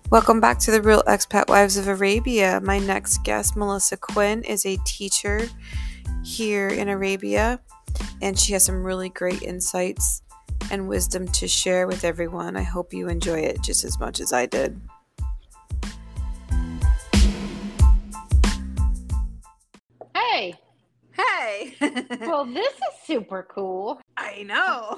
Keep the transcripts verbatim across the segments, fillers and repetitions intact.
Welcome back to the Real Expat Wives of Arabia. My next guest, Melissa Quinn, is a teacher here in Arabia, and she has some really great insights and wisdom to share with everyone. I hope you enjoy it just as much as I did. Hey. Hey. Well, this is super cool. I know.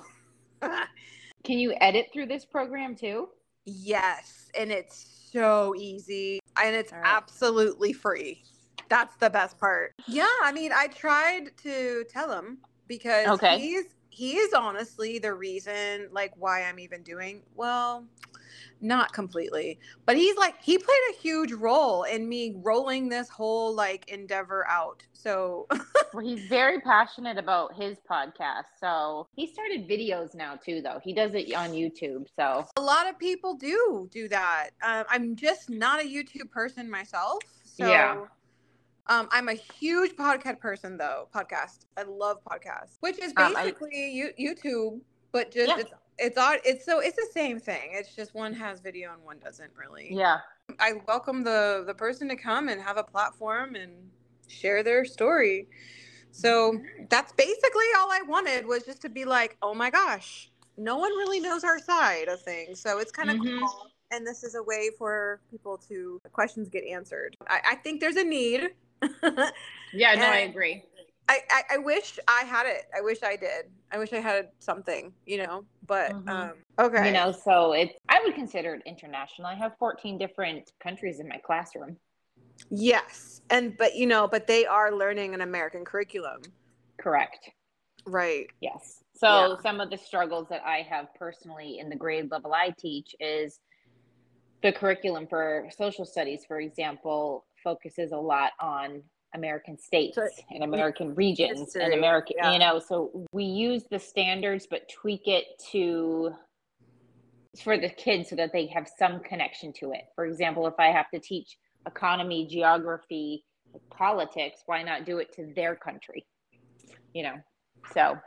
Can you edit through this program too? Yes, and it's so easy, and it's All right. absolutely free. That's the best part. Yeah, I mean, I tried to tell him because Okay. he's he is honestly the reason, like, why I'm even doing well. Not completely, but he's like, he played a huge role in me rolling this whole like endeavor out. So Well, he's very passionate about his podcast. So he started videos now too, though. He does it on YouTube. So a lot of people do do that. Uh, I'm just not a YouTube person myself. So yeah. um, I'm a huge podcast person, though. Podcast. I love podcasts, which is Um, I- basically you YouTube, but just Yeah. it's it's odd. It's so it's the same thing. It's just one has video and one doesn't really. Yeah. I welcome the the person to come and have a platform and share their story. So that's basically all I wanted, was just to be like, oh my gosh, no one really knows our side of things. So it's kind of Mhm. cool. And this is a way for people to questions get answered. I, I think there's a need. Yeah, no, I And agree. I, I, I wish I had it. I wish I did. I wish I had something, you know, but Mhm. um, okay. You know, so it's, I would consider it international. I have fourteen different countries in my classroom. Yes. And, but, you know, but they are learning an American curriculum. Correct. Right. Yes. So Yeah. some of the struggles that I have personally in the grade level I teach is the curriculum for social studies, for example, focuses a lot on American states So, and American regions history, and American, yeah. you know, so we use the standards, but tweak it to, for the kids so that they have some connection to it. For example, if I have to teach economy, geography, politics, why not do it to their country? You know, so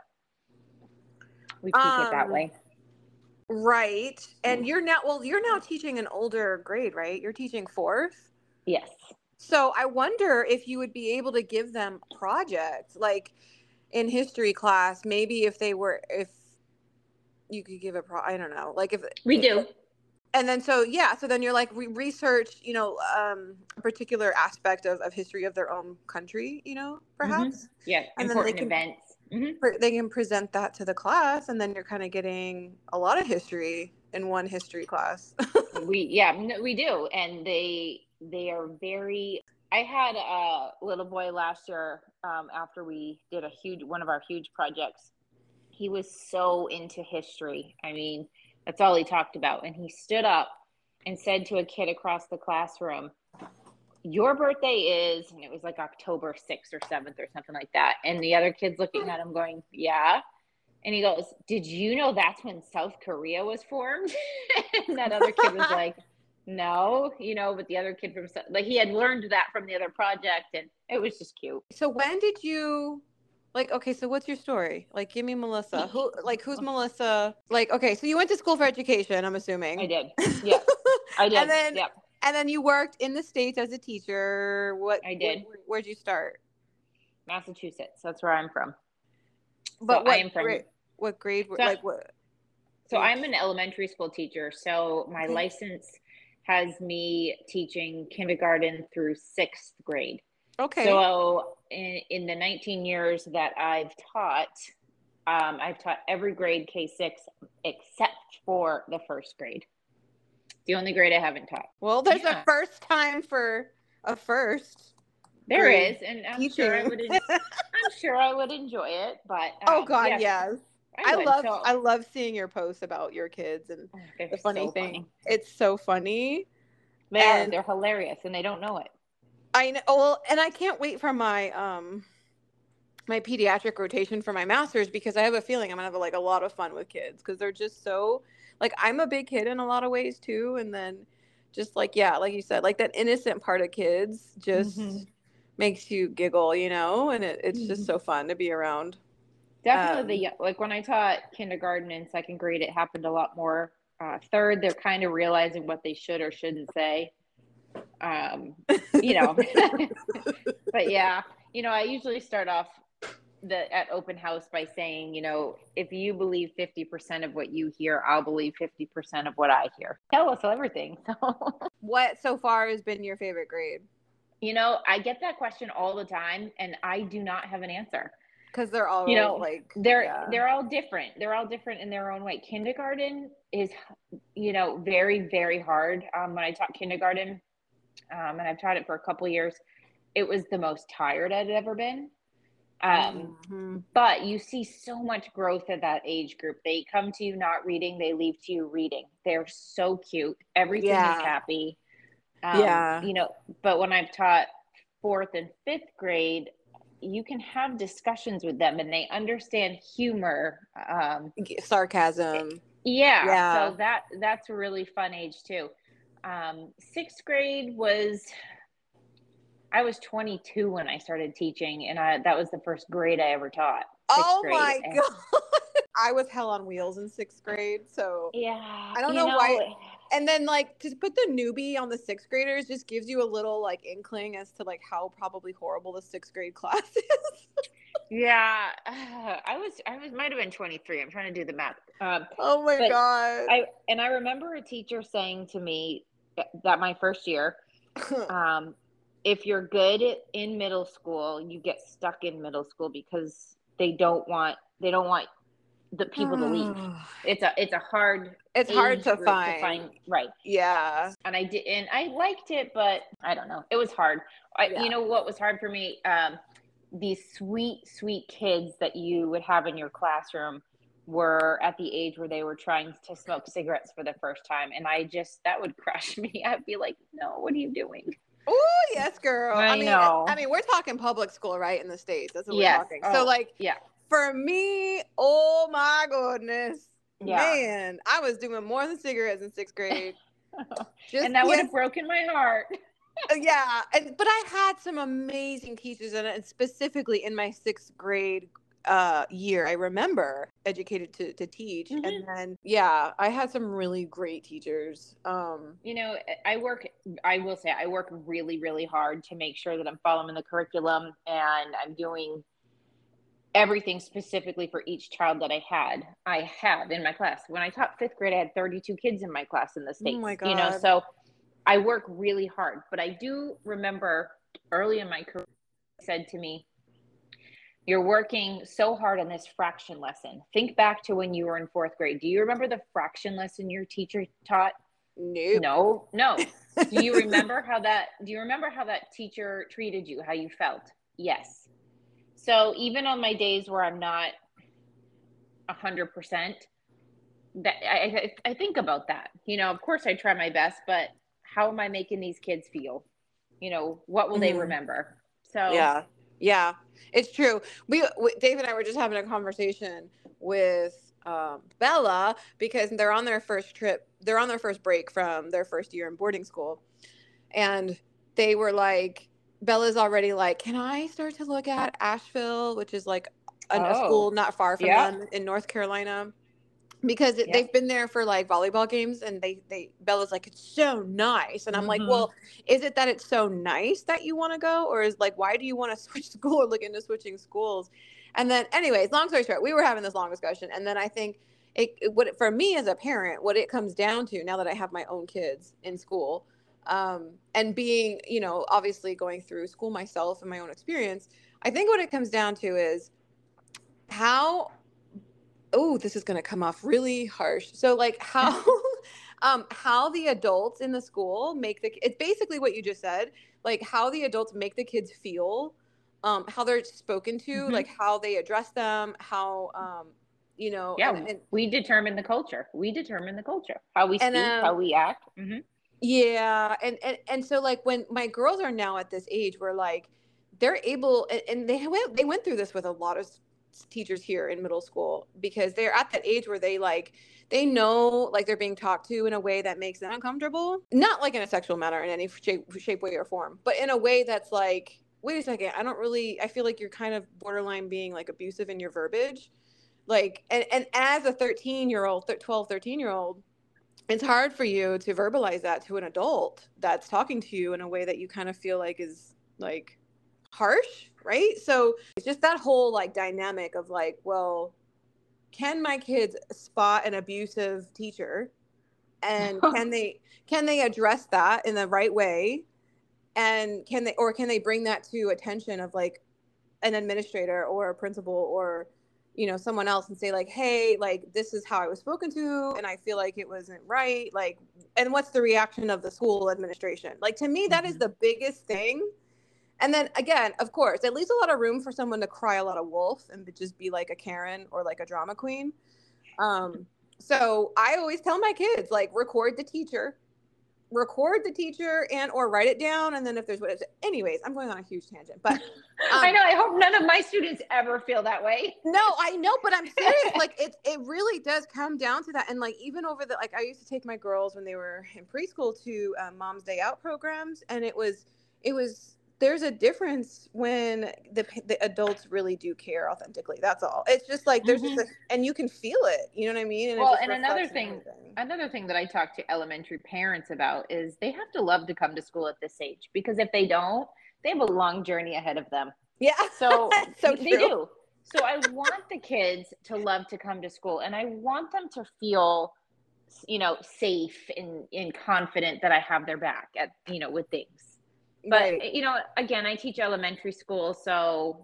we tweak um, it that way. Right. And you're now, well, you're now teaching an older grade, right? You're teaching fourth. Yes. So I wonder if you would be able to give them projects like in history class, maybe if they were, if you could give a pro, I don't know, like if We do. And then, so, yeah, so then you're like re- research, you know, um, a particular aspect of, of history of their own country, you know, perhaps. Mm-hmm. Yeah. And Important then they can, events. Mm-hmm. pre- they can present that to the class, and then you're kind of getting a lot of history in one history class. we, yeah, we do. And they, they are very, I had a little boy last year, um, after we did a huge, one of our huge projects. He was so into history. I mean, that's all he talked about. And he stood up and said to a kid across the classroom, your birthday is, and it was like October sixth or seventh or something like that. And the other kid's looking at him going, yeah. And he goes, did you know that's when South Korea was formed? And that other kid was like, no, you know, but the other kid from, like, he had learned that from the other project, and it was just cute. So when did you, like, okay, so what's your story? Like, give me Melissa. Who, like, who's Melissa? Like, okay, so you went to school for education, I'm assuming. I did. Yeah, I did. And then, yep. and then you worked in the States as a teacher. What? I did. Where, where'd you start? Massachusetts. That's where I'm from. But so what I am from. Grade, what grade? So, like what? So I'm an elementary school teacher. So my Okay. license has me teaching kindergarten through sixth grade. Okay. So in, in the nineteen years that I've taught, um, I've taught every grade K six except for the first grade. The only grade I haven't taught. Well, there's Yeah. a first time for a first. There grade is, and I'm teaching. sure I would. En- I'm sure I would enjoy it, but um, oh God, yes, yes. I, I would. love So, I love seeing your posts about your kids, and oh, they're the funny so thing, funny. it's so funny. They and are. They're hilarious, and they don't know it. I know. Well, and I can't wait for my um my pediatric rotation for my master's, because I have a feeling I'm gonna have like a lot of fun with kids, because they're just so, like, I'm a big kid in a lot of ways too, and then just like, yeah, like you said, like that innocent part of kids just mm-hmm. makes you giggle, you know, and it, it's mm-hmm. just so fun to be around. Definitely, um, the like when I taught kindergarten and second grade, it happened a lot more Uh, third, they're kind of realizing what they should or shouldn't say. Um, you know, but yeah, you know, I usually start off the at open house by saying, you know, if you believe fifty percent of what you hear, I'll believe fifty percent of what I hear. Tell us everything. So, what so far has been your favorite grade? You know, I get that question all the time, and I do not have an answer. Because they're all, you know, like, they're yeah. they're all different. They're all different in their own way. Kindergarten is, you know, very, very hard. Um, when I taught kindergarten, um, and I've taught it for a couple of years, it was the most tired I'd ever been. Um, mm-hmm. But you see so much growth at that age group. They come to you not reading, they leave to you reading. They're so cute. Everything yeah. is happy. Um, yeah. You know, but when I've taught fourth and fifth grade, you can have discussions with them and they understand humor, um, sarcasm. Yeah, yeah. So that, that's a really fun age too. Um, sixth grade was, I was twenty-two when I started teaching, and I, that was the first grade I ever taught. Oh grade. my and, God. I was hell on wheels in sixth grade. So yeah, I don't know, know why. And then, like, to put the newbie on the sixth graders just gives you a little, like, inkling as to, like, how probably horrible the sixth grade class is. Yeah. Uh, I was, I was, might have been twenty-three. I'm trying to do the math. Um, oh my God. I, and I remember a teacher saying to me that my first year, um, if you're good in middle school, you get stuck in middle school because they don't want, they don't want the people to leave. It's a, it's a hard, it's hard to find. to find. Right. Yeah. And I did, and I liked it, but I don't know. It was hard. I, yeah. You know what was hard for me? Um, these sweet, sweet kids that you would have in your classroom were at the age where they were trying to smoke cigarettes for the first time. And I just, that would crush me. I'd be like, no, what are you doing? Oh, yes, girl. I, I mean, know. I mean, we're talking public school, right? In the States. That's what yes. we're talking. Oh, so like, yeah. For me, oh my goodness, yeah. man, I was doing more than cigarettes in sixth grade. Just, and that would yes. have broken my heart. yeah, and but I had some amazing teachers, and specifically in my sixth grade uh, year, I remember educated to, to teach, mm-hmm. and then yeah, I had some really great teachers. Um, you know, I work. I will say, I work really, really hard to make sure that I'm following the curriculum and I'm doing everything specifically for each child that I had, I have in my class. When I taught fifth grade, I had thirty-two kids in my class in the States, oh my God. You know, so I work really hard, but I do remember early in my career said to me, you're working so hard on this fraction lesson. Think back to when you were in fourth grade. Do you remember the fraction lesson your teacher taught? Nope. No, no. Do you remember how that, do you remember how that teacher treated you, how you felt? Yes. So even on my days where I'm not a hundred percent, that I, I think about that, you know, of course I try my best, but how am I making these kids feel? You know, what will mm-hmm. they remember? So yeah, yeah, it's true. We, we, Dave and I were just having a conversation with um, Bella because they're on their first trip. They're on their first break from their first year in boarding school. And they were like, Bella's already like, can I start to look at Asheville, which is like a, oh, a school not far from yeah. them in North Carolina, because it, yeah. they've been there for like volleyball games, and they, they Bella's like, it's so nice. And I'm mm-hmm. like, well, is it that it's so nice that you want to go? Or is like, why do you want to switch school or look into switching schools? And then anyways, long story short, we were having this long discussion. And then I think it, it what it, for me as a parent, what it comes down to now that I have my own kids in school, um, and being, you know, obviously going through school myself and my own experience, I think what it comes down to is how, oh, this is going to come off really harsh. So like how, um, how the adults in the school make the, it's basically what you just said, like how the adults make the kids feel, um, how they're spoken to, mm-hmm. like how they address them, how, um, you know, yeah, and, and, we determine the culture. We determine the culture, how we speak, and, um, how we act. Mm-hmm. Yeah. And, and, and so like when my girls are now at this age where like they're able, and, and they went, they went through this with a lot of teachers here in middle school, because they're at that age where they like, they know like they're being talked to in a way that makes them uncomfortable, not like in a sexual manner in any shape, shape, way or form, but in a way that's like, wait a second, I don't really, I feel like you're kind of borderline being like abusive in your verbiage. Like, and, and as a thirteen year old, twelve, thirteen year old, it's hard for you to verbalize that to an adult that's talking to you in a way that you kind of feel like is like harsh, right? So it's just that whole like dynamic of like, well, can my kids spot an abusive teacher, and can they can they address that in the right way, and can they or can they bring that to attention of like an administrator or a principal or you know someone else and say like, hey, like this is how I was spoken to and I feel like it wasn't right, like, and what's the reaction of the school administration? Like, to me, that is the biggest thing. And then again, of course, it leaves a lot of room for someone to cry a lot of wolf and just be like a Karen or like a drama queen. Um, so I always tell my kids, like, record the teacher, record the teacher and or write it down. And then if there's what it's, anyways, I'm going on a huge tangent, but um, I know, I hope none of my students ever feel that way. No, I know, but I'm serious. Like it, it really does come down to that. And like, even over the, like I used to take my girls when they were in preschool to um, Mom's Day Out programs. And it was, it was, there's a difference when the the adults really do care authentically. That's all. It's just like there's mm-hmm. just a, and you can feel it. You know what I mean? And well, and another thing, another thing that I talk to elementary parents about is they have to love to come to school at this age, because if they don't, they have a long journey ahead of them. Yeah, so so they do. So I want the kids to love to come to school, and I want them to feel, you know, safe and, and confident that I have their back at, you know, with things. But, right. you know, again, I teach elementary school. So,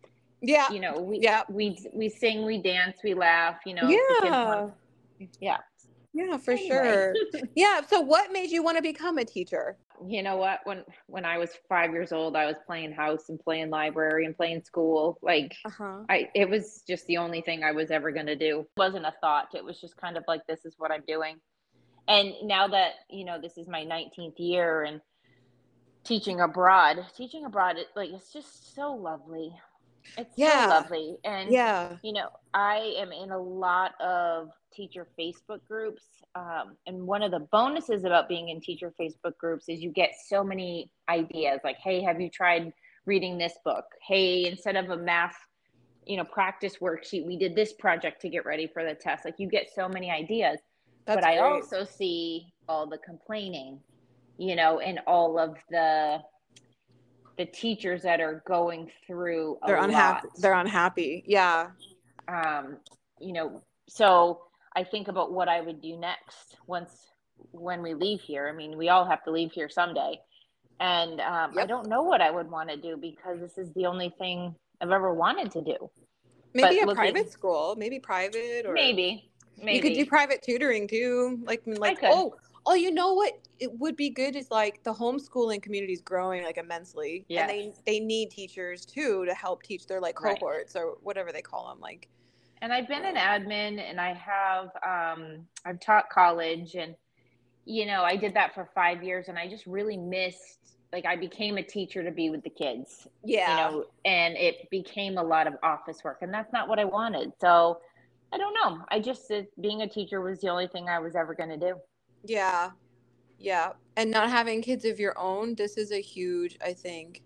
yeah, you know, we, yeah. we, we sing, we dance, we laugh, you know. Yeah. The kids want, yeah. Yeah, for anyway. Sure. Yeah. So what made you want to become a teacher? You know what? When, when I was five years old, I was playing house and playing library and playing school. Like, uh-huh. I, it was just the only thing I was ever going to do. It wasn't a thought. It was just kind of like, this is what I'm doing. And now that, you know, this is my nineteenth year and teaching abroad, teaching abroad, it, like, it's just so lovely. It's yeah. so lovely. And, yeah. you know, I am in a lot of teacher Facebook groups. Um, and one of the bonuses about being in teacher Facebook groups is you get so many ideas. Like, hey, have you tried reading this book? Hey, instead of a math, you know, practice worksheet, we did this project to get ready for the test. Like, you get so many ideas. That's but I great. Also see all the complaining, you know, and all of the the teachers that are going through a they're unhappy. lot. They're unhappy. Yeah. Um, you know, so I think about what I would do next once when we leave here. I mean, we all have to leave here someday. And um, yep. I don't know what I would want to do, because this is the only thing I've ever wanted to do. Maybe but a private at, school, maybe private or maybe, maybe you could do private tutoring too. Like, like, oh, Oh, you know what? It would be good is like the homeschooling community is growing like immensely. Yes. And they, they need teachers too to help teach their like cohorts right. or whatever they call them. Like, and I've been um, an admin and I have, um, I've taught college and, you know, I did that for five years and I just really missed, like I became a teacher to be with the kids, yeah, you know, and it became a lot of office work and that's not what I wanted. So I don't know. I just, uh, being a teacher was the only thing I was ever going to do. Yeah. Yeah. And not having kids of your own, this is a huge, I think,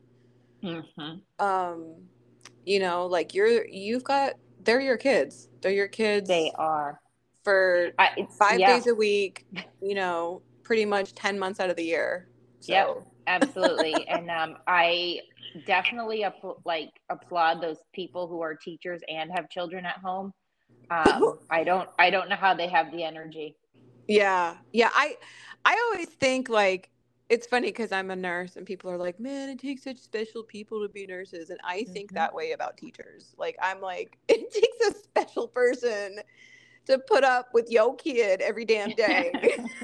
mm-hmm. um, you know, like you're, you've got, they're your kids. They're your kids. They are. For I, five yeah. days a week, you know, pretty much ten months out of the year. So. Yep, absolutely. And um, I definitely app- like applaud those people who are teachers and have children at home. Um, I don't, I don't know how they have the energy. Yeah. Yeah. I, I always think like, it's funny because I'm a nurse and people are like, man, it takes such special people to be nurses. And I mm-hmm. think that way about teachers. Like, I'm like, it takes a special person to put up with your kid every damn day.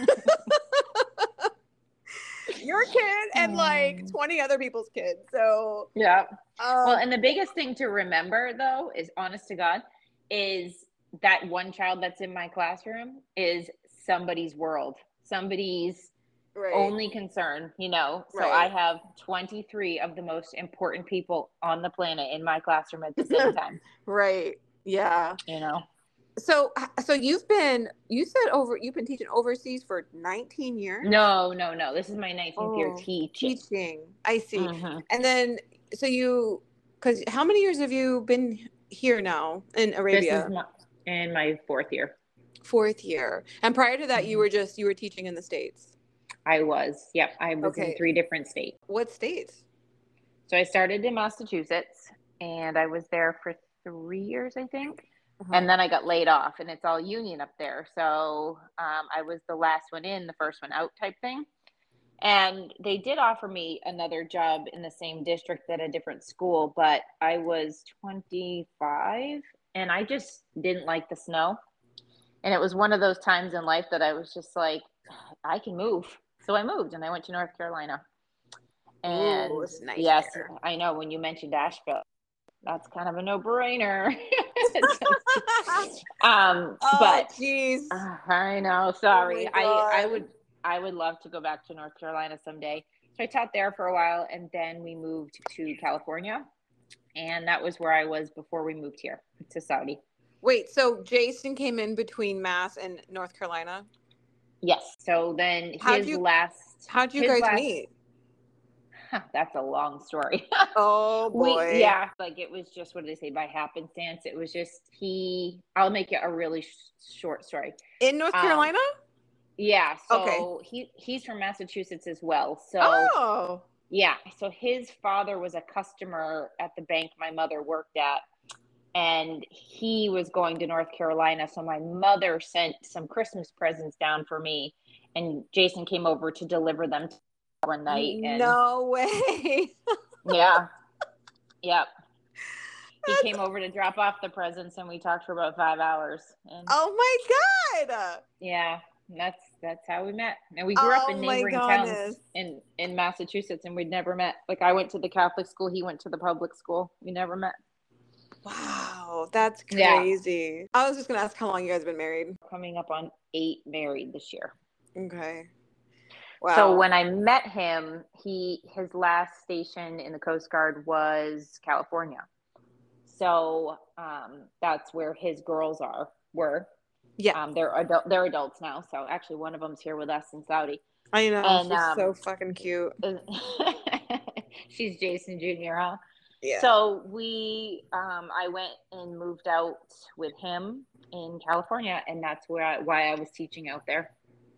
Your kid and like twenty other people's kids. So, yeah. Um, well, and the biggest thing to remember though, is honest to God, is that one child that's in my classroom is somebody's world, somebody's right. only concern, you know? So right. I have twenty-three of the most important people on the planet in my classroom at the same time. Right. Yeah. You know? So, so you've been, you said over, you've been teaching overseas for nineteen years? No, no, no. This is my nineteenth oh, year teaching. Teaching. I see. Mm-hmm. And then, so you, cause how many years have you been here now in Arabia? This is my, in my fourth year. Fourth year. And prior to that, Mm-hmm. you were just, you were teaching in the States. I was. Yep. I was Okay. in three different states. What states? So I started in Massachusetts, and I was there for three years, I think. Uh-huh. And then I got laid off, and it's all union up there. So um, I was the last one in, the first one out type thing. And they did offer me another job in the same district at a different school, but I was twenty-five and I just didn't like the snow. And it was one of those times in life that I was just like, I can move. So I moved and I went to North Carolina. And Ooh, it's nice yes, there. I know when you mentioned Asheville, that's kind of a no-brainer. um, Oh, but jeez. uh, I know, sorry. Oh my God. I I would I would love to go back to North Carolina someday. So I taught there for a while, and then we moved to California, and that was where I was before we moved here to Saudi. Wait, so Jason came in between Mass and North Carolina? Yes. So then How'd his you- last How'd you his guys last- meet? That's a long story. Oh boy. We, yeah, like it was just, what do they say, by happenstance. It was just he. I'll make it a really sh- short story. In North Um, Carolina? Yeah. So Okay. he he's from Massachusetts as well. So Oh. yeah. So his father was a customer at the bank my mother worked at, and he was going to North Carolina. So my mother sent some Christmas presents down for me, and Jason came over to deliver them one night. And No way. yeah. Yep. He That's- came over to drop off the presents, and we talked for about five hours. And Oh my God. yeah, that's that's how we met. And we grew up in Oh my neighboring goodness. towns in in Massachusetts, and we'd never met. Like I went to the Catholic school, he went to the public school. We never met. Wow, that's Yeah. crazy. I was just gonna ask how long you guys have been married. Coming up on eight married this year. Okay. Wow. So when I met him, he his last station in the Coast Guard was California. So um, that's where his girls are were. Yeah. Um, they're adult, they're adults now. So actually, one of them's here with us in Saudi. I know. And, She's um, so fucking cute. She's Jason Junior, huh? Yeah. So we, um, I went and moved out with him in California, and that's where I, why I was teaching out there.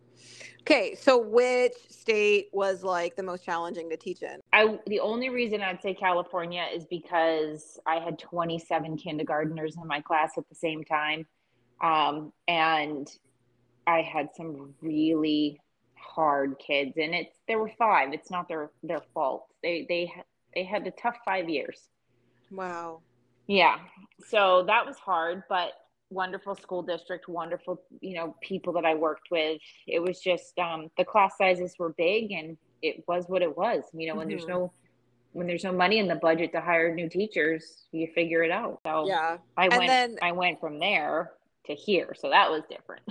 Okay, so which state was like the most challenging to teach in? I the only reason I'd say California is because I had twenty-seven kindergartners in my class at the same time, um, and I had some really hard kids, and it's there were five. It's not their their fault. They they they had a tough five years. Wow. Yeah, so that was hard, but wonderful school district, wonderful, you know, people that I worked with. It was just um, the class sizes were big, and it was what it was. You know, when Mhm. there's no when there's no money in the budget to hire new teachers, you figure it out. So Yeah. I And went then- I went from there to here, so that was different.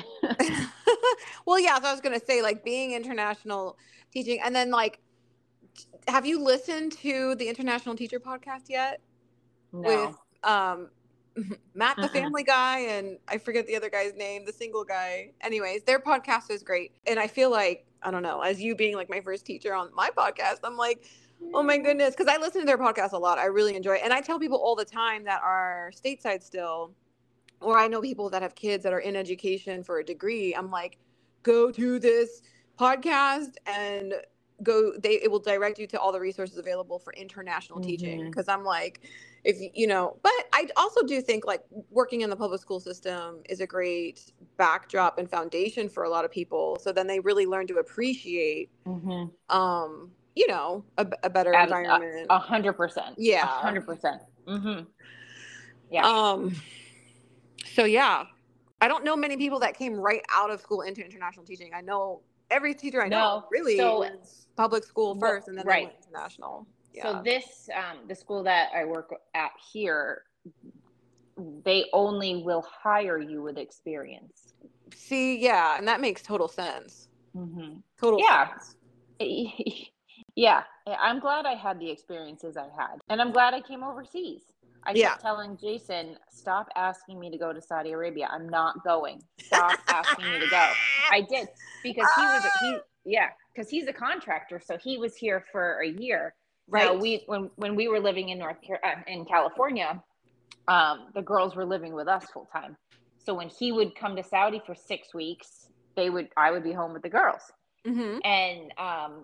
Well, yeah, so I was gonna say, like, being international teaching, and then like, have you listened to the International Teacher podcast yet? No. With um Matt the Mm-mm. Family Guy, and I forget the other guy's name, the single guy. Anyways, their podcast is great. And I feel like, I don't know, as you being like my first teacher on my podcast, I'm like, oh my goodness, because I listen to their podcast a lot. I really enjoy it. And I tell people all the time that are stateside still, or I know people that have kids that are in education for a degree. I'm like, go to this podcast and go, they it will direct you to all the resources available for international teaching. Mhm. Because I'm like, if you know, but I also do think like working in the public school system is a great backdrop and foundation for a lot of people. So then they really learn to appreciate, Mhm. um, you know, a, a better Ab- environment. A hundred percent. Yeah. A hundred percent. Mhm. Yeah. Um, so yeah, I don't know many people that came right out of school into international teaching. I know every teacher I know No, really so- was public school Well, first, and then right. they went international. Yeah. So this, um, the school that I work at here, they only will hire you with experience. See, yeah, and that makes total sense. Mm-hmm. Total Yeah. sense. Yeah, I'm glad I had the experiences I had, and I'm glad I came overseas. I Yeah. kept telling Jason, stop asking me to go to Saudi Arabia. I'm not going. Stop asking me to go. I did, because he was a, he yeah, because he's a contractor, so he was here for a year. Right. Now, we when when we were living in North Car- uh, in California, um, the girls were living with us full time. So when he would come to Saudi for six weeks, they would, I would be home with the girls. Mm-hmm. And, um,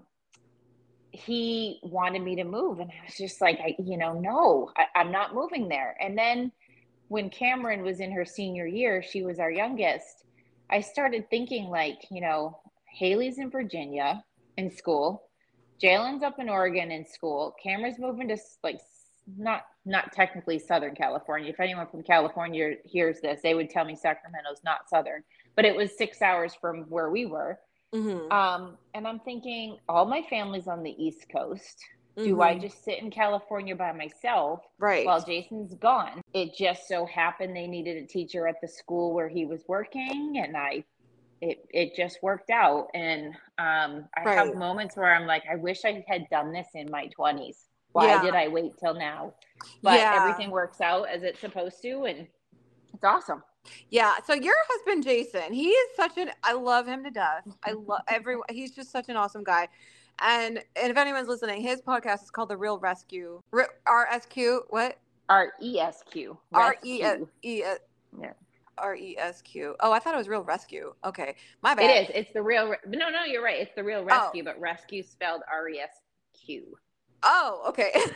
he wanted me to move. And I was just like, I, you know, no, I, I'm not moving there. And then when Cameron was in her senior year, she was our youngest. I started thinking like, you know, Haley's in Virginia in school. Jalen's up in Oregon in school. Cameron's moving to like, not, not technically Southern California. If anyone from California hears this, they would tell me Sacramento's not Southern, but it was six hours from where we were. Mm-hmm. Um, and I'm thinking, all my family's on the East Coast. Do Mm-hmm. I just sit in California by myself Right. while Jason's gone? It just so happened they needed a teacher at the school where he was working, and I, it it just worked out. And um, I Right. have moments where I'm like, I wish I had done this in my twenties. Why Yeah. did I wait till now? But Yeah. everything works out as it's supposed to, and it's awesome. Yeah. So your husband, Jason, he is such an, I love him to death. I love everyone. He's just such an awesome guy. And, and if anyone's listening, his podcast is called The Real Rescue. R S Q, what? R E S Q. R E S E. Yeah. R E S Q. Oh, I thought it was Real Rescue. Okay. My bad. It is. It's the real, re- no, no, you're right. It's the Real Rescue, Oh. but rescue spelled R E S Q. Oh, okay. um,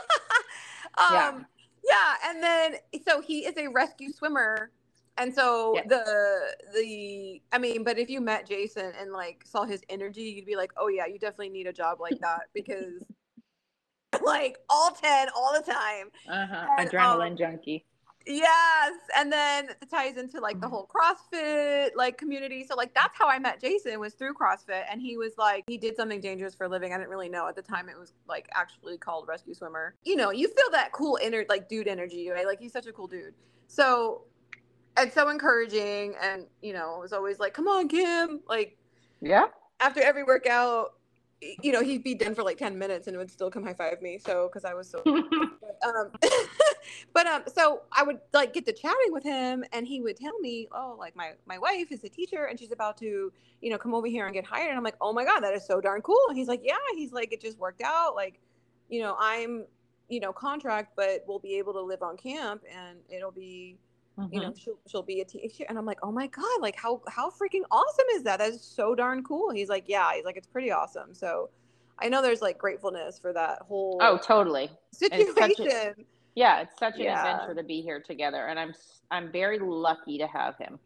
Yeah. Yeah. And then, so he is a rescue swimmer. And so Yes. the, the, I mean, but if you met Jason and like saw his energy, you'd be like, oh yeah, you definitely need a job like that because like all ten, all the time. Uh-huh. And, Adrenaline um, junkie. Yes. And then it ties into like the whole CrossFit like community. So like that's how I met Jason, was through CrossFit. And he was like, he did something dangerous for a living. I didn't really know at the time it was like actually called rescue swimmer. You know, you feel that cool inner like dude energy, right? Like he's such a cool dude. So and so encouraging, and you know, it was always like, come on, Kim. Like Yeah. after every workout, you know, he'd be done for like ten minutes and would still come high five me. So, cause I was so, um, but, um, so I would like get to chatting with him, and he would tell me, oh, like my, my wife is a teacher and she's about to, you know, come over here and get hired. And I'm like, oh my God, that is so darn cool. And he's like, yeah, he's like, it just worked out. Like, you know, I'm, you know, contract, but we'll be able to live on camp, and it'll be, Mm-hmm. you know, she'll, she'll be a teacher. And I'm like, oh my God, like how, how freaking awesome is that? That is so darn cool. He's like, yeah, he's like, it's pretty awesome. So I know there's like gratefulness for that whole Oh, totally. situation. It's such a, yeah, it's such an Yeah. adventure to be here together, and I'm I'm very lucky to have him.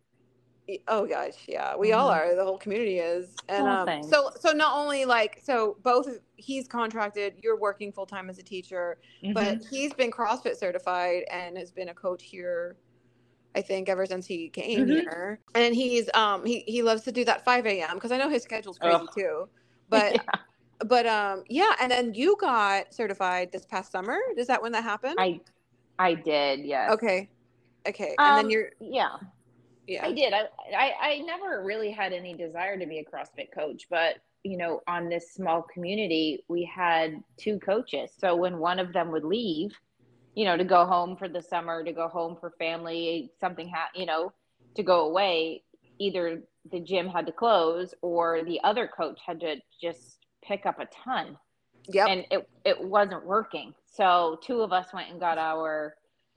Oh gosh, yeah, we all Mhm. are. The whole community is. And Oh, um, thanks. so so not only like so both he's contracted, you're working full time as a teacher, but Mhm. he's been CrossFit certified and has been a coach here, I think, ever since he came Mhm. here. And he's um he he loves to do that five a.m. because I know his schedule's crazy Ugh. too. But Yeah. but um yeah, and then you got certified this past summer. Is that when that happened? I I did, yes. Okay. Okay. And then Um, you're yeah. yeah. I did. I, I I never really had any desire to be a CrossFit coach, but you know, on this small community, we had two coaches. So when one of them would leave, you know, to go home for the summer, to go home for family, something had, you know, to go away, either the gym had to close or the other coach had to just pick up a ton. Yep. And it it wasn't working. So two of us went and got our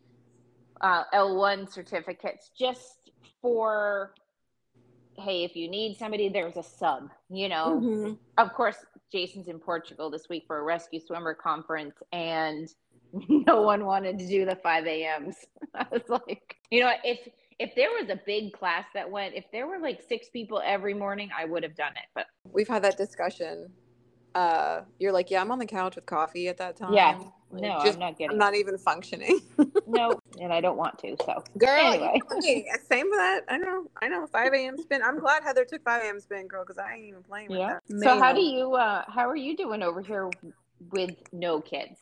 uh, L one certificates just for, hey, if you need somebody, there's a sub, you know. Mhm. Of course, Jason's in Portugal this week for a rescue swimmer conference, and no one wanted to do the five a.m.s. I was like, you know, if if there was a big class that went, if there were like six people every morning, I would have done it. But We've had that discussion. Uh, you're like, yeah, I'm on the couch with coffee at that time. yeah, Like, no, just, I'm not getting I'm not even functioning. no, and I don't want to. So, Girl, anyway, you, same with that. I know, I know. five a.m. spin. I'm glad Heather took five a.m. spin, girl, because I ain't even playing with yeah. that. So, how Man. do you? Uh, how are you doing over here with no kids?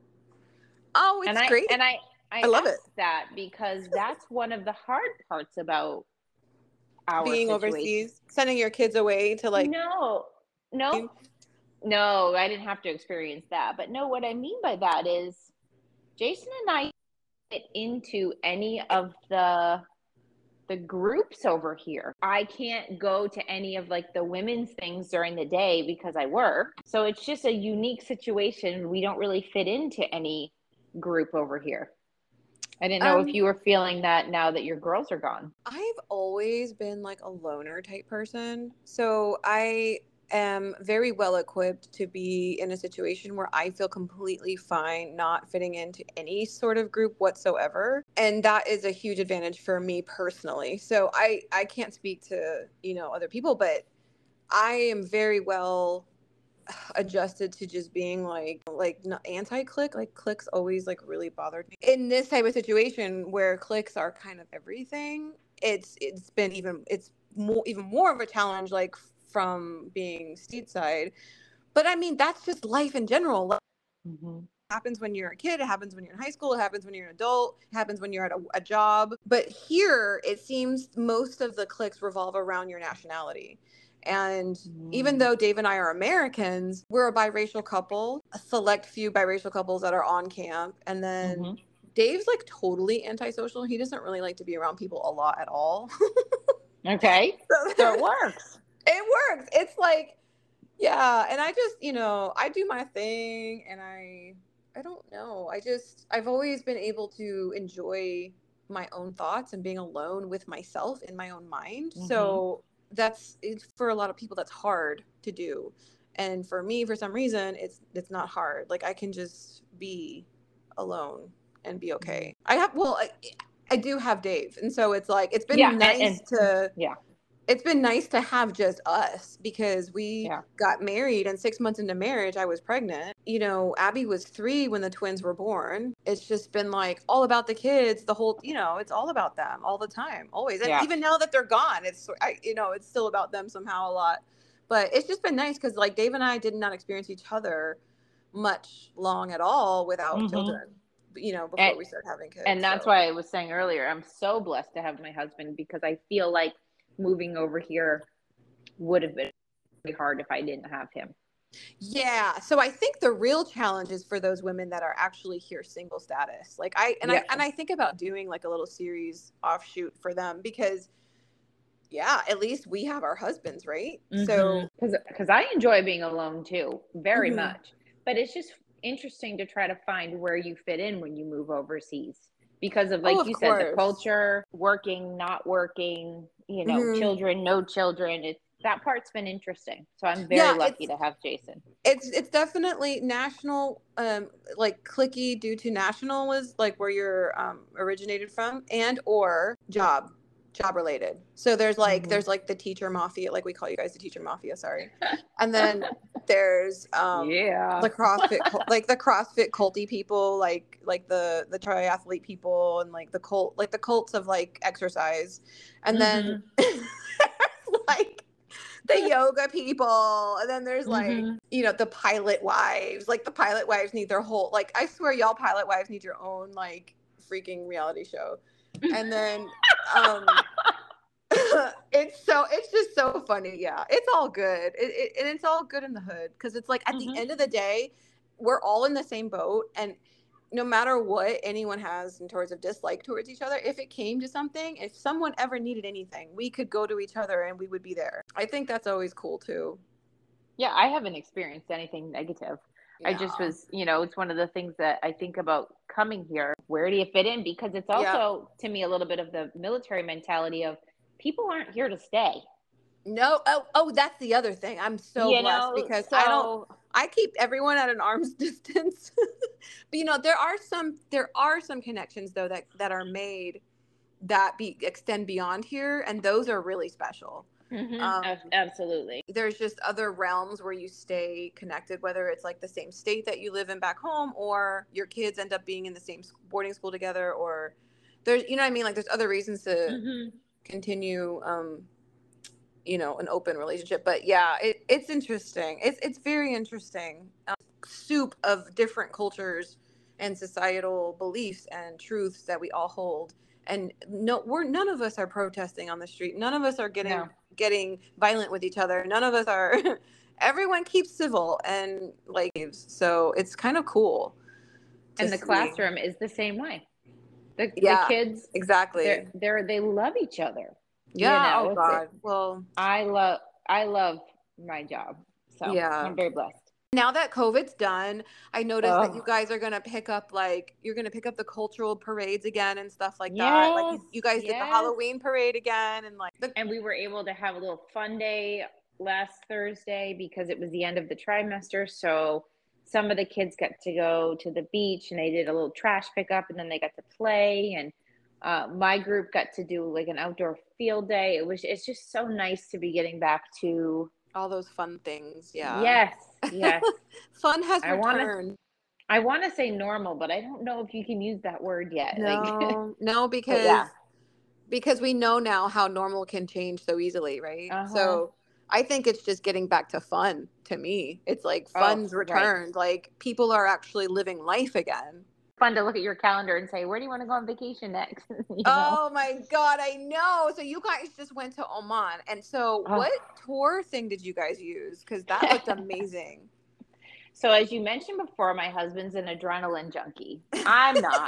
Oh, it's and I, great. And I, I, I love it. that because that's one of the hard parts about our being situation. overseas, sending your kids away to like. No, no, no, I didn't have to experience that. But no, what I mean by that is Jason and I get into any of the the groups over here. I can't go to any of like the women's things during the day because I work. So it's just a unique situation. We don't really fit into any group over here. I didn't know if Um, you were feeling that now that your girls are gone. I've always been like a loner type person. So I am very well equipped to be in a situation where I feel completely fine not fitting into any sort of group whatsoever. And that is a huge advantage for me personally. So I I can't speak to, you know, other people, but I am very well adjusted to just being like like anti-click. Like clicks always like really bothered me in this type of situation where clicks are kind of everything. It's it's been even it's more even more of a challenge, like from being stateside. But I mean, that's just life in general. Like, Mm-hmm. it happens when you're a kid, it happens when you're in high school, it happens when you're an adult, it happens when you're at a, a job. But here it seems most of the clicks revolve around your nationality. And even Mm-hmm. though Dave and I are Americans, we're a biracial couple, a select few biracial couples that are on camp. And then Mm-hmm. Dave's like totally antisocial. He doesn't really like to be around people a lot at all. Okay. So So it works. it works. It's like, yeah. And I just, you know, I do my thing, and I, I don't know. I just, I've always been able to enjoy my own thoughts and being alone with myself in my own mind. Mm-hmm. So that's, it's, for a lot of people, that's hard to do. And for me, for some reason, it's, it's not hard. Like I can just be alone and be Mm-hmm. okay. I have, well, I, I do have Dave. And so it's like, it's Yeah. been And, and nice to, yeah. it's been nice to have just us, because we Yeah. got married, and six months into marriage I was pregnant. You know, Abby was three when the twins were born. It's just been like all about the kids the whole, you know, it's all about them all the time, always. And Yeah. even now that they're gone, it's I, you know, it's still about them somehow a lot. But it's just been nice because like Dave and I did not experience each other much long at all without Mm-hmm. children, you know, before And, we started having and kids. that's So why I was saying earlier, I'm so blessed to have my husband, because I feel like moving over here would have been really hard if I didn't have him. yeah. So I think the real challenge is for those women that are actually here single status. Like I and I Yep. and I think about doing like a little series offshoot for them, because yeah, at least we have our husbands, right? Mm-hmm. So Because because I enjoy being alone too, very mhm. much. But it's just interesting to try to find where you fit in when you move overseas, because of, Oh, like of you said, the course. culture, working, not working, you know, Hmm. children, no children. It that part's been interesting. So I'm very Yeah, lucky it's to have Jason. it's it's definitely national, um like clicky due to national is like where you're um originated from, and or job job related. So there's like Mm-hmm. there's like the teacher mafia, like we call you guys the teacher mafia, sorry. And then there's um Yeah. the CrossFit cult- like the CrossFit culty people, like like the the triathlete people, and like the cult like the cults of like exercise. And then Mm-hmm. like the yoga people, and then there's like, Mm-hmm. you know, the pilot wives. Like the pilot wives need their whole, like I swear y'all pilot wives need your own like freaking reality show. And then um it's so it's just so funny. Yeah, it's all good. It, it, and it's all good in the hood, because it's like at the Mm-hmm. end of the day we're all in the same boat. And no matter what anyone has in towards of dislike towards each other, if it came to something, if someone ever needed anything, we could go to each other and we would be there. I think that's always cool too. Yeah, I haven't experienced anything negative. I just Yeah. was, you know, it's one of the things that I think about coming here. Where do you fit in? Because it's Yeah. also, to me, a little bit of the military mentality of people aren't here to stay. No. Oh, oh, that's the other thing. I'm so You blessed know, because I don't, so I keep everyone at an arm's distance. But you know, there are some there are some connections though that that are made that be extend beyond here, and those are really special. hmm Um, absolutely. there's just other realms where you stay connected, whether it's like the same state that you live in back home, or your kids end up being in the same boarding school together, or there's, you know what I mean? Like there's other reasons to hmm continue, um, you know, an open relationship. But yeah, it, it's interesting. It's, it's very interesting. Um, soup of different cultures and societal beliefs and truths that we all hold. And no, we're none of us are protesting on the street. None of us are getting No. getting violent with each other. None of us are. Everyone keeps civil and like, so it's kind of cool to And the see. classroom is the same way. The the Yeah, kids, they're exactly. they're they love each other. You Yeah. Oh know, it's it, God. Well, I love I love my job. So yeah. I'm very blessed. Now that COVID's done, I noticed that you Oh, guys are gonna pick up like you're gonna pick up the cultural parades again and stuff like that. Like yes, you, you guys did the yes. Halloween parade again and like the And we were able to have a little fun day last Thursday because it was the end of the trimester. So some of the kids got to go to the beach and they did a little trash pickup and then they got to play. And uh, my group got to do like an outdoor field day. It was, it's just so nice to be getting back to, all those fun things. Yeah. yes, yes. Fun has I want to, returned. I want to say normal, but I don't know if you can use that word yet. Like, No, no, but because yeah. because we know now how normal can change so easily, right? Uh-huh. So I think it's just getting back to fun to me. It's like Oh, fun's right. returned. Like people are actually living life again. Fun to look at your calendar and say, where do you want to go on vacation next? You know? Oh my God, I know. So you guys just went to Oman. And so Oh. what tour thing did you guys use? Because that looked amazing. So as you mentioned before, my husband's an adrenaline junkie. I'm not.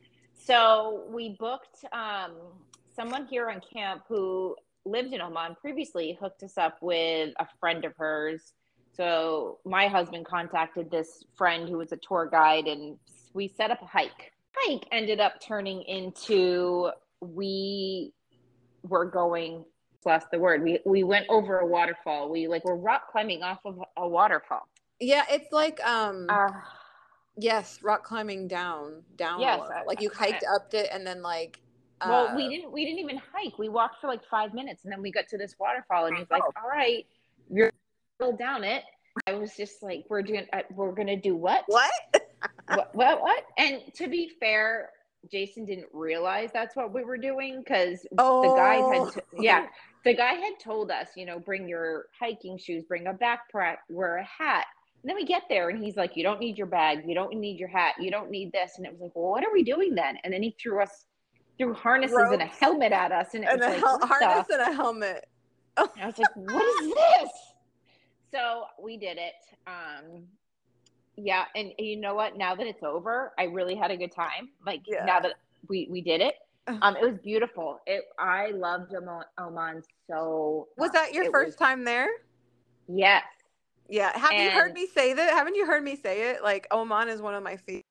So we booked um, someone here on camp who lived in Oman previously, hooked us up with a friend of hers. So my husband contacted this friend who was a tour guide and we set up a hike. Hike ended up turning into we were going, that's the word. We we went over a waterfall. We like were rock climbing off of a waterfall. Yeah, it's like um Uh, yes, rock climbing down down a yes. waterfall. Like you I, I, hiked up it and then like well, uh we didn't we didn't even hike. We walked for like five minutes and then we got to this waterfall and he's like, oh, "All right, you're down it." I was just like, "We're doing uh, we're gonna do what? what? What? What? What?" And to be fair, Jason didn't realize that's what we were doing because the guide had Oh. t- yeah the guy had told us, you know, bring your hiking shoes, bring a backpack, wear a hat. And then we get there and he's like, you don't need your bag, you don't need your hat, you don't need this. And it was like, well, what are we doing then? And then he threw us threw harnesses and a Ropes helmet at us. And it and was a like, hel- what harness the? and a helmet. I was like, what is this? So we did it. Um, yeah. And you know what? Now that it's over, I really had a good time. Like now Yeah. that we, we did it. Um, it was beautiful. It, I loved Oman, Oman so Was much. that your It was, first time there? yes. Yeah. Have you heard And me say that? Haven't you heard me say it? Like Oman is one of my favorite.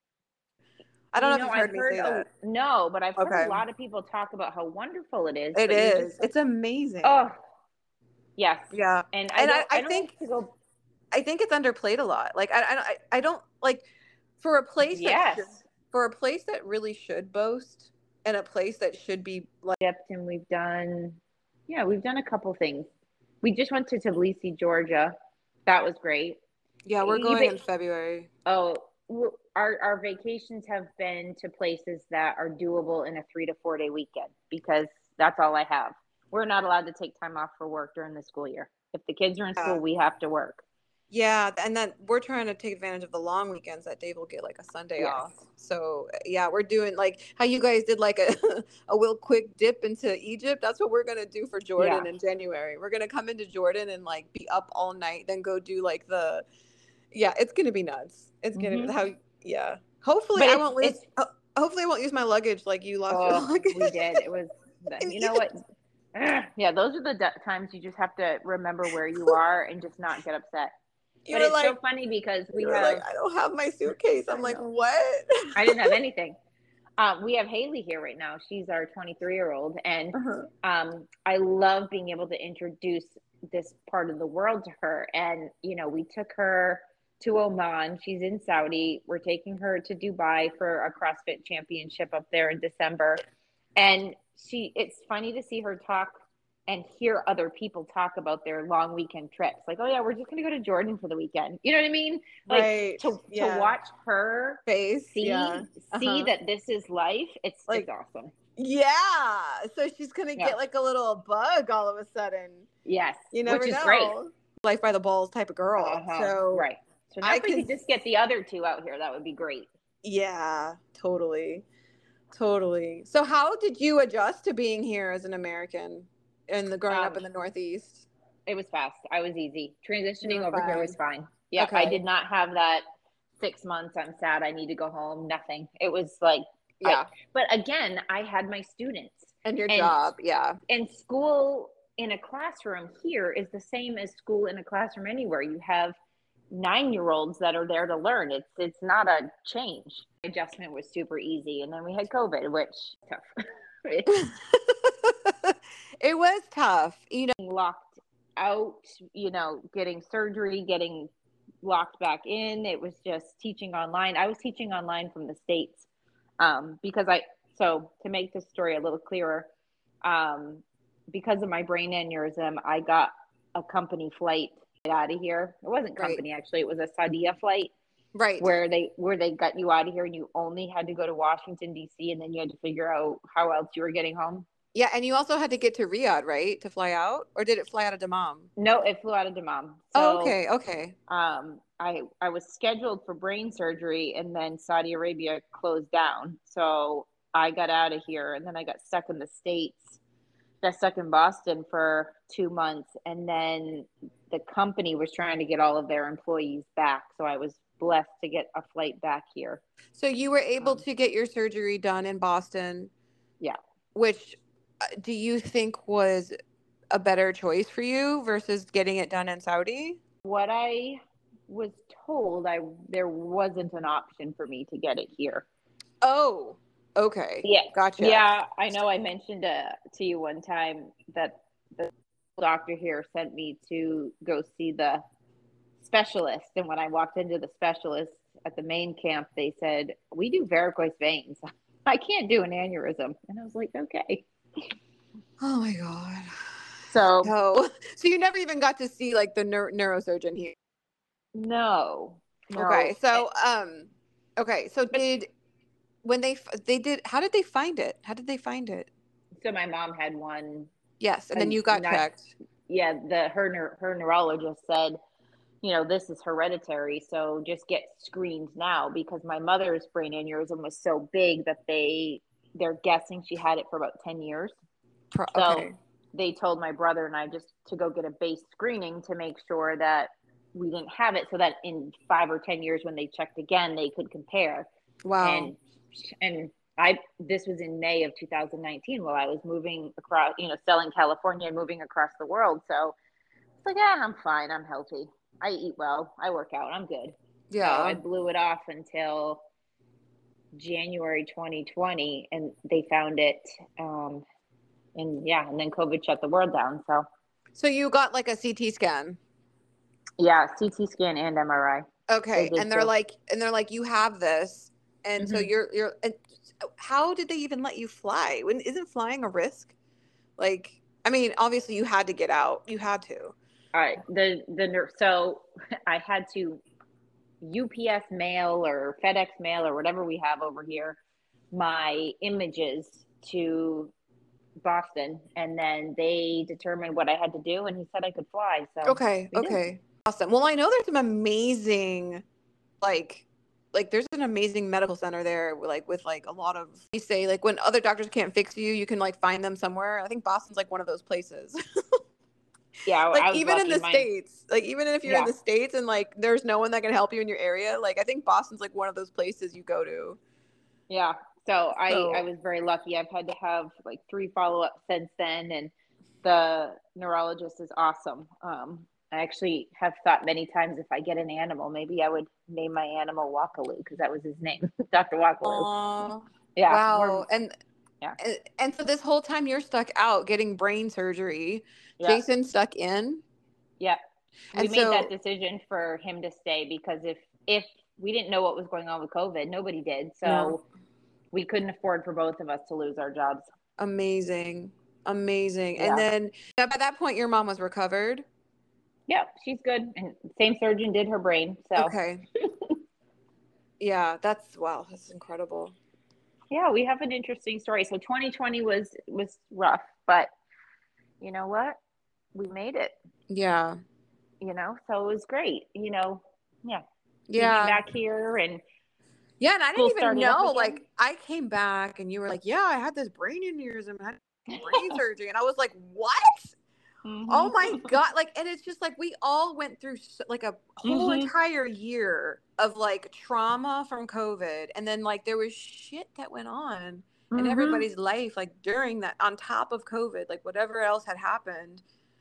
I don't you know if know, you've I've heard me heard say a, that. no, but I've heard a Okay. lot of people talk about how wonderful it is, It but you're just is. like, It's amazing. oh, yes. Yeah. And I And I, don't, I I don't think like to go, I think it's underplayed a lot. Like I I I don't like for a place that yes. should for a place that really should boast and a place that should be like And we've done, yeah, we've done a couple things. We just went to Tbilisi, Georgia. That was great. yeah, we're You, going in ba- February. oh, w- our our vacations have been to places that are doable in a three to four day weekend because that's all I have. We're not allowed to take time off for work during the school year. If the kids are in Yeah. school, we have to work. Yeah, and then we're trying to take advantage of the long weekends that Dave will get like a Sunday Yes. off. So yeah, we're doing like how you guys did like a a real quick dip into Egypt. That's what we're gonna do for Jordan Yeah. in January. We're gonna come into Jordan and like be up all night, then go do like the yeah, it's gonna be nuts. It's gonna Mm-hmm. how yeah. Hopefully But I it's won't lose. it's ho- Hopefully I won't use my luggage like you lost your oh, luggage. we did. It was in you know Egypt. what? Yeah, those are the d- times you just have to remember where you are and just not get upset. You But were it's so like funny because we you were like have, I don't have my suitcase. I'm I like know, what? I didn't have anything. Um, we have Haley here right now. She's our twenty-three year old. And Uh-huh. um, I love being able to introduce this part of the world to her. And, you know, we took her to Oman. She's in Saudi. We're taking her to Dubai for a CrossFit championship up there in December. And she, it's funny to see her talk and hear other people talk about their long weekend trips. Like, oh yeah, we're just going to go to Jordan for the weekend. You know what I mean? Like Right. to, Yeah. to watch her Face. see, Yeah. see Uh-huh. that this is life. It's, Like it's awesome. yeah. So she's gonna Yeah. get like a little bug all of a sudden. Yes. You never Which is know. great. Life by the balls type of girl. Uh-huh. So Right. So now I if we can could just get the other two out here, that would be great. yeah, totally. Totally. So how did you adjust to being here as an American and the growing Um, up in the Northeast? It was fast. I was easy. You Transitioning were over here was fine. fine. Yeah. Okay. I did not have that six months. I'm sad. I need to go home. Nothing. It was like, Yeah. I, but again, I had my students And your and, job. Yeah. and school in a classroom here is the same as school in a classroom anywhere. You have nine-year-olds that are there to learn. It's it's not a change. Adjustment was super easy, and then we had COVID, which tough. It was tough, you know. Locked out, you know, getting surgery, getting locked back in. It was just teaching online. I was teaching online from the States um, because I. So to make this story a little clearer, um, because of my brain aneurysm, I got a company flight out of here. It wasn't company Right. actually; it was a Saudia flight. Right. Where they where they got you out of here, and you only had to go to Washington D C, and then you had to figure out how else you were getting home. Yeah, and you also had to get to Riyadh, right, to fly out, or did it fly out of Dammam? No, it flew out of Dammam. Oh, So, okay, okay. um, I I was scheduled for brain surgery, and then Saudi Arabia closed down. So I got out of here, and then I got stuck in the States. Got stuck in Boston for two months, and then the company was trying to get all of their employees back. So I was blessed to get a flight back here. So you were able Um, to get your surgery done in Boston, yeah. which uh, do you think was a better choice for you versus getting it done in Saudi? What I was told, I there wasn't an option for me to get it here. Oh, okay. Yeah, Gotcha. yeah. I know. I mentioned uh, to you one time that the doctor here sent me to go see the specialist, and when I walked into the specialist at the main camp, they said we do varicose veins. I can't do an aneurysm, and I was like, okay. Oh my God. So So, so you never even got to see like the neur- neurosurgeon here. no, no. Okay. So, um, okay. So did when they f- they did how did they find it? How did they find it? So my mom had one. Yes, and then And you got not, checked. yeah, the her her neurologist said, you know, this is hereditary, so just get screened now, because my mother's brain aneurysm was so big that they they're guessing she had it for about ten years. Pro- So okay. they told my brother and I just to go get a base screening to make sure that we didn't have it, so that in five or ten years when they checked again, they could compare. Wow. And and I this was in May of two thousand nineteen while I was moving across, you know, selling California and moving across the world. So it's like, yeah, I'm fine. I'm healthy. I eat well. I work out. I'm good. So I Yeah. blew it off until January twenty twenty, and they found it. Um, and yeah, and then COVID shut the world down. So So you got like a C T scan. yeah, C T scan and M R I. They Okay, did and they're too. like, and they're like, you have this, and so Mm-hmm. you're you're. And how did they even let you fly? When isn't flying a risk? Like, I mean, obviously you had to get out. You had to. All right. The the so I had to U P S mail or FedEx mail or whatever we have over here my images to Boston, and then they determined what I had to do, and he said I could fly. So Okay, we did. okay, awesome. Well, I know there's some amazing, like, like there's an amazing medical center there, like with like a lot of. You say like when other doctors can't fix you, you can like find them somewhere. I think Boston's like one of those places. Yeah, Like I was even in lucky. the Mine. states, like even if you're in Yeah, the states and like there's no one that can help you in your area, like I think Boston's like one of those places you go to. yeah. So I I So was very lucky. I've had to have like three follow ups since then, and the neurologist is awesome. Um, I actually have thought many times if I get an animal, maybe I would name my animal Wakaloo because that was his name, Doctor Wakaloo. Aw, Yeah, we're wow. And, yeah, and and so this whole time you're stuck out getting brain surgery. yeah, Jason's stuck in. yeah. We And made that so decision for him to stay because if if we didn't know what was going on with COVID, nobody did. no, So we couldn't afford for both of us to lose our jobs. amazing. Amazing. And Yeah. then yeah, by that point your mom was recovered. Yeah, she's good. And same surgeon did her brain. So Okay. Yeah, that's wow, that's incredible. yeah, we have an interesting story. So twenty twenty was was rough, but you know what? We made it, Yeah. you know, so it was great. You know, yeah. Being Yeah. back here and Yeah, and I school didn't even started up know. again. Like, I came back and you were like, "Yeah, I had this brain aneurysm, I had brain surgery," and I was like, "What? Oh my Mm-hmm. God!" Like, and it's just like we all went through so, like a whole Mm-hmm. entire year of like trauma from COVID, and then like there was shit that went on in Mm-hmm. everybody's life, like during that, on top of COVID, like whatever else had happened.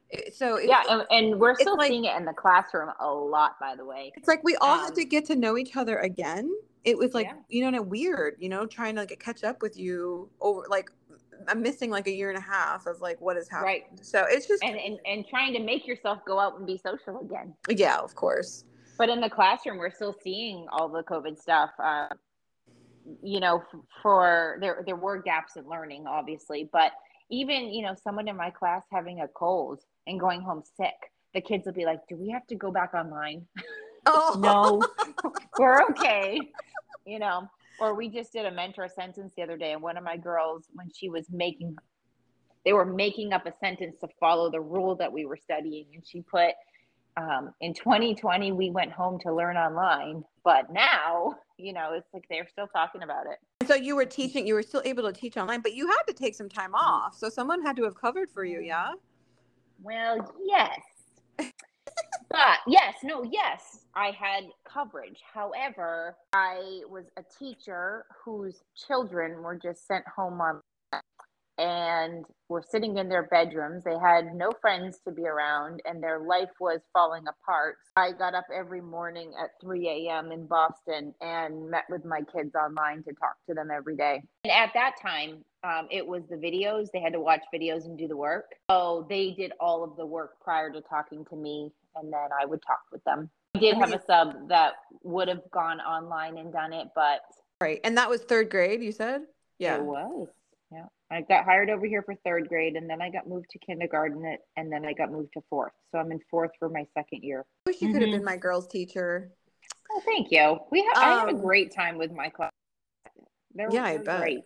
It- So it, Yeah, it- and, and we're it's still like seeing it in the classroom a lot, by the way. it's like we all had to Um, get to know each other again. It was like, yeah, you know, and it weird, you know, trying to like catch up with you over like I'm missing like a year and a half of like what has right. happened. So it's just And, and and trying to make yourself go out and be social again. yeah, of course. But in the classroom, we're still seeing all the COVID stuff. Uh, you know, for there there were gaps in learning, obviously, but even, you know, someone in my class having a cold and going home sick, the kids will be like, "Do we have to go back online?" Oh No, we're okay. You know, or we just did a mentor sentence the other day, and one of my girls, when she was making, they were making up a sentence to follow the rule that we were studying, and she put, um, in twenty twenty, we went home to learn online, but now, you know, it's like they're still talking about it. so you were teaching, you were still able to teach online, but you had to take some time off. So someone had to have covered for you, yeah? Well, yes. But yes, no, yes, I had coverage. However, I was a teacher whose children were just sent home on and were sitting in their bedrooms. They had no friends to be around and their life was falling apart. I got up every morning at three a.m. in Boston and met with my kids online to talk to them every day. And at that time, um, it was the videos. They had to watch videos and do the work. So they did all of the work prior to talking to me, and then I would talk with them. I did have a sub that would have gone online and done it, but Right. And that was third grade, you said? Yeah. it was. Yeah. I got hired over here for third grade, and then I got moved to kindergarten, and then I got moved to fourth. So I'm in fourth for my second year. I wish you could have been my girls' teacher. Oh, thank you. We ha- I had a Um, great time with my class. They're, yeah, I they're bet. great.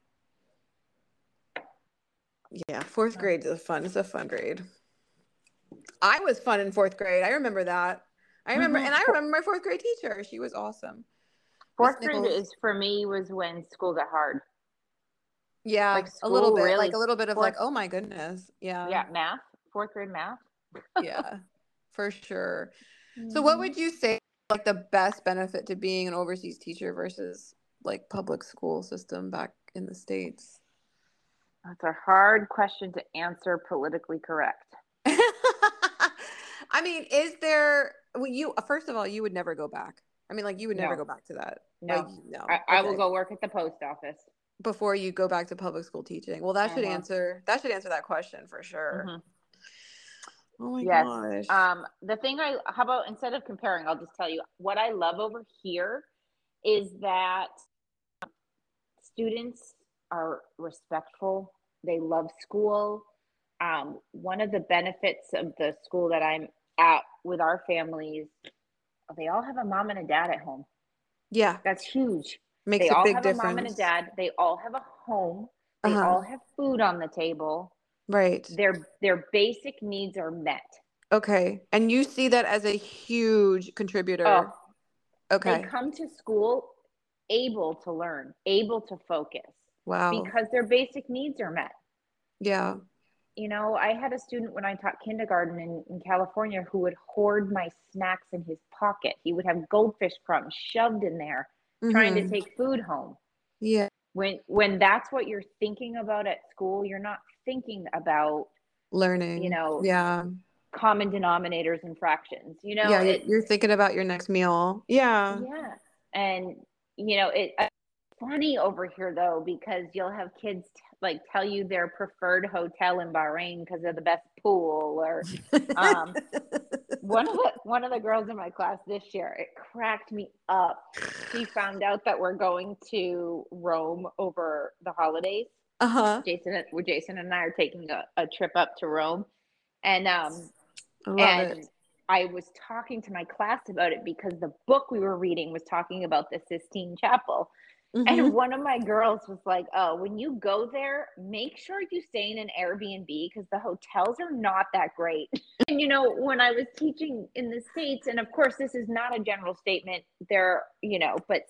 Yeah, fourth grade is a fun. It's a fun grade. I was fun in fourth grade. I remember that. I remember, Mhm. and I remember my fourth grade teacher. She was awesome. Fourth Miss grade Nichols. is for me was when school got hard. Yeah, Like a little school bit, really. like a little bit of like, Fourth, oh my goodness. Yeah, yeah, math. Fourth grade math. yeah, for sure. So what would you say like the best benefit to being an overseas teacher versus like public school system back in the States? That's a hard question to answer politically correct. I mean, is there well, you first of all, you would never go back. I mean, like you would never No, go back to that. no. Like no. I, I will Okay. go work at the post office. Before you go back to public school teaching. Well, that should Uh-huh. answer that should answer that question for sure. Mhm. Oh my Yes. gosh. Um, the thing I, how about instead of comparing, I'll just tell you what I love over here is that students are respectful. They love school. Um, one of the benefits of the school that I'm at with our families, they all have a mom and a dad at home. Yeah. That's huge. Makes They a all big have difference. a mom and a dad. They all have a home. They Uh-huh. all have food on the table. Right. Their their basic needs are met. Okay. And you see that as a huge contributor. Oh, okay. They come to school able to learn, able to focus. Wow. Because their basic needs are met. Yeah. You know, I had a student when I taught kindergarten in, in California who would hoard my snacks in his pocket. He would have goldfish crumbs shoved in there, mm-hmm. trying to take food home. Yeah. When when that's what you're thinking about at school, you're not thinking about learning. You know, yeah. common denominators and fractions. You know, yeah, you're, it, you're thinking about your next meal. Yeah. Yeah, and you know it. Funny over here though, because you'll have kids t- like tell you their preferred hotel in Bahrain because they're the best pool, or um, one of the one of the girls in my class this year, it cracked me up. She found out that we're going to Rome over the holidays. Uh-huh. Jason, Jason and I are taking a, a trip up to Rome, and um, I love and it. I was talking to my class about it because the book we were reading was talking about the Sistine Chapel. Mm-hmm. And one of my girls was like, oh, when you go there, make sure you stay in an Airbnb because the hotels are not that great. And, you know, when I was teaching in the States, and of course, this is not a general statement there, you know, but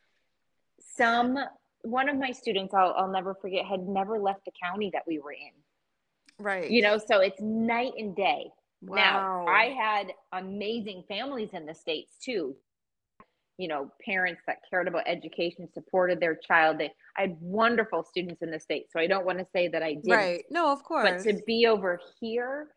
some, one of my students, I'll, I'll never forget, had never left the county that we were in. Right. You know, so it's night and day. Wow. Now, I had amazing families in the States too. You know, parents that cared about education, supported their child. They, I had wonderful students in the States. So I don't want to say that I didn't. Right. No, of course. But to be over here,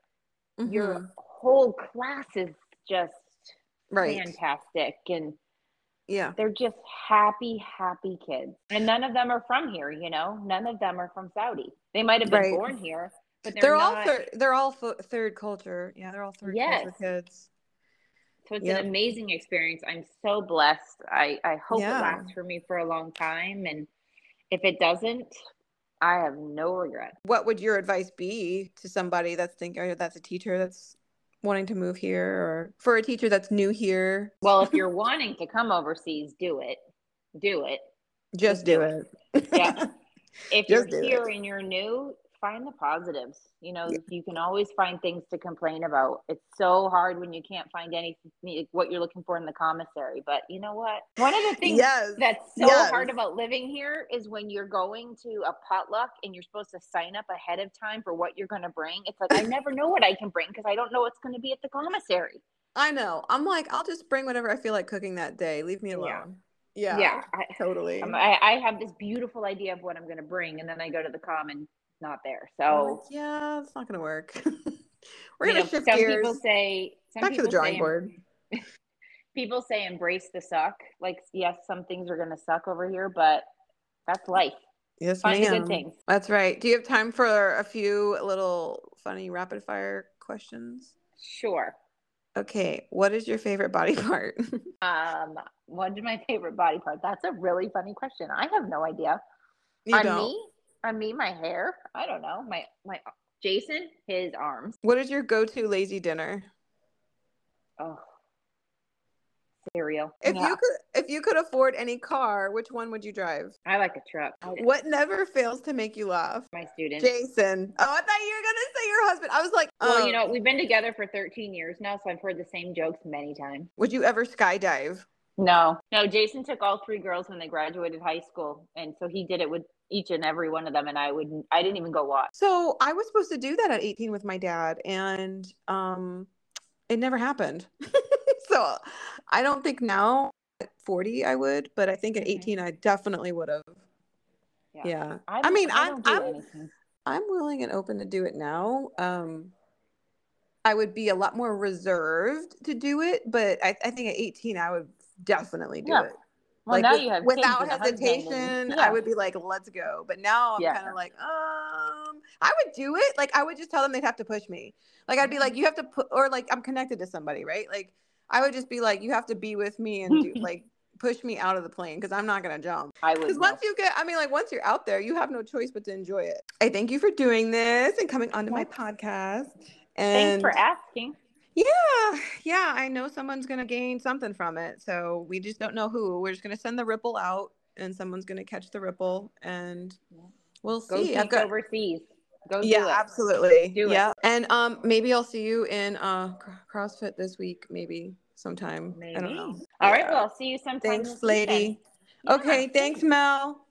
your Mm-hmm. whole class is just Right. fantastic. And Yeah. they're just happy, happy kids. And none of them are from here, you know? None of them are from Saudi. They might have been Right. born here, but they're They're all not. third. They're all th- third culture. Yeah, they're all third Yes. culture kids. So it's an Yep. amazing experience. I'm so blessed. I, I hope it Yeah. lasts for me for a long time. And if it doesn't, I have no regret. What would your advice be to somebody that's thinking, or that's a teacher that's wanting to move here, or for a teacher that's new here? Well, if you're wanting to come overseas, do it. Do it. Just do it. Yeah. If you're Just do here it. and you're new, find the positives. You know, Yeah. you can always find things to complain about. It's so hard when you can't find anything, what you're looking for in the commissary. But you know what? One of the things Yes. that's so Yes. hard about living here is when you're going to a potluck and you're supposed to sign up ahead of time for what you're going to bring. It's like, I never know what I can bring because I don't know what's going to be at the commissary. I know. I'm like, I'll just bring whatever I feel like cooking that day. Leave me alone. Yeah. Yeah. I, Totally. I'm- I, I have this beautiful idea of what I'm going to bring, and then I go to the comm and it's not there. I'm like, So yeah, it's not going to work. We're you going know, to shift some gears. people say, some Back to the people drawing say, board. people say embrace the suck. Like, yes, some things are going to suck over here, but that's life. Yes, Find the ma'am. good things. That's right. Do you have time for a few little funny rapid fire questions? Sure. Okay. What is your favorite body part? Um, what's my favorite body part? That's a really funny question. I have no idea. You on don't. me, on me, my hair. I don't know. My my Jason, his arms. What is your go-to lazy dinner? Oh, cereal. If Yeah. you could if you could afford any car, which one would you drive? I like a truck. What never fails to make you laugh? My student. Jason. Oh, I thought you were gonna say your husband. I was like, Well, um, you know, we've been together for thirteen years now, so I've heard the same jokes many times. would you ever skydive? No, no. Jason took all three girls when they graduated high school, and so he did it with each and every one of them. And I would, I didn't even go watch. So I was supposed to do that at eighteen with my dad, and um, it never happened. So I don't think now at forty I would, but I think at eighteen I definitely would have. Yeah. Yeah. I, I don't- mean, I I'm don't do I'm anything. I'm willing and open to do it now. Um, I would be a lot more reserved to do it, but I, I think at eighteen I would definitely do Yeah. it. Well, Like now with- you have kids without and a husband hesitation, and- I yeah. would be like, let's go. But now I'm Yeah. kind of like, um, I would do it. Like I would just tell them they'd have to push me. Like I'd be like, you have to put, or like I'm connected to somebody, right? Like I would just be like, you have to be with me and do like push me out of the plane because I'm not gonna jump. I would. Because once you get, I mean, like once you're out there, you have no choice but to enjoy it. I thank you for doing this and coming onto my podcast. And Thanks for asking. yeah, yeah, I know someone's gonna gain something from it. So we just don't know who. We're just gonna send the ripple out, and someone's gonna catch the ripple, and we'll Go see. I've teach got overseas. Go yeah, do it. absolutely. Do it. Yeah, and um, maybe I'll see you in uh CrossFit this week, maybe sometime. Maybe. I don't know. All right. Yeah. Well, I'll see you sometime. Thanks, this lady. weekend. Yeah, Okay, thanks, Mel.